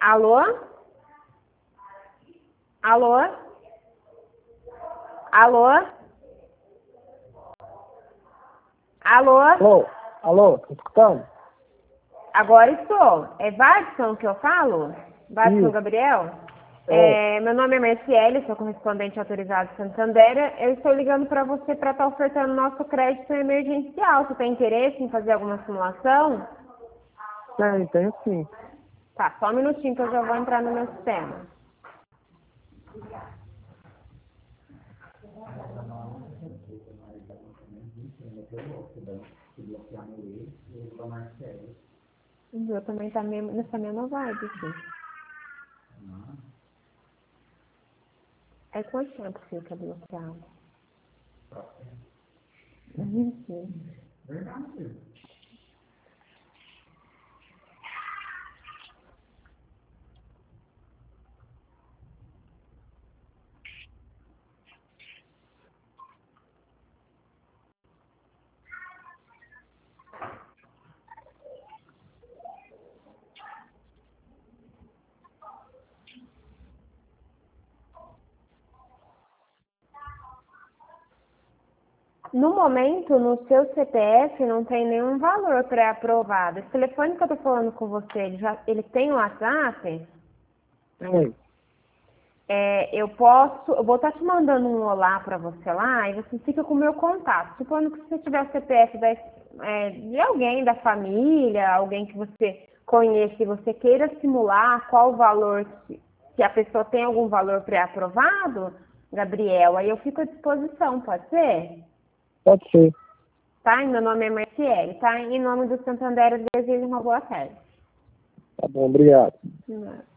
Alô? Alô? Alô? Alô? Alô? Alô? Tá escutando? Agora estou. É Vadson que eu falo? Vadson Isso. Gabriel? É. Meu nome é Marciele, sou correspondente autorizado de Santander. Eu estou ligando para você para estar ofertando nosso crédito emergencial. Você tem interesse em fazer alguma simulação? Tenho sim. Tá, só um minutinho que eu já vou entrar no meu sistema. Eu também tá nessa mesma vibe, assim. É quanto tempo fica bloqueado? Sim. No momento, no seu CPF não tem nenhum valor pré-aprovado. Esse telefone que eu tô falando com você, ele tem um WhatsApp? Tem. Eu vou estar te mandando um olá para você lá e você fica com o meu contato. Supondo que você tiver o CPF de alguém da família, alguém que você conheça e você queira simular qual o valor, se a pessoa tem algum valor pré-aprovado, Gabriel, aí eu fico à disposição, pode ser? Pode ser. Tá? E meu nome é Marciele, tá? Em nome do Santander, eu desejo uma boa tarde. Tá bom, obrigado. De nada.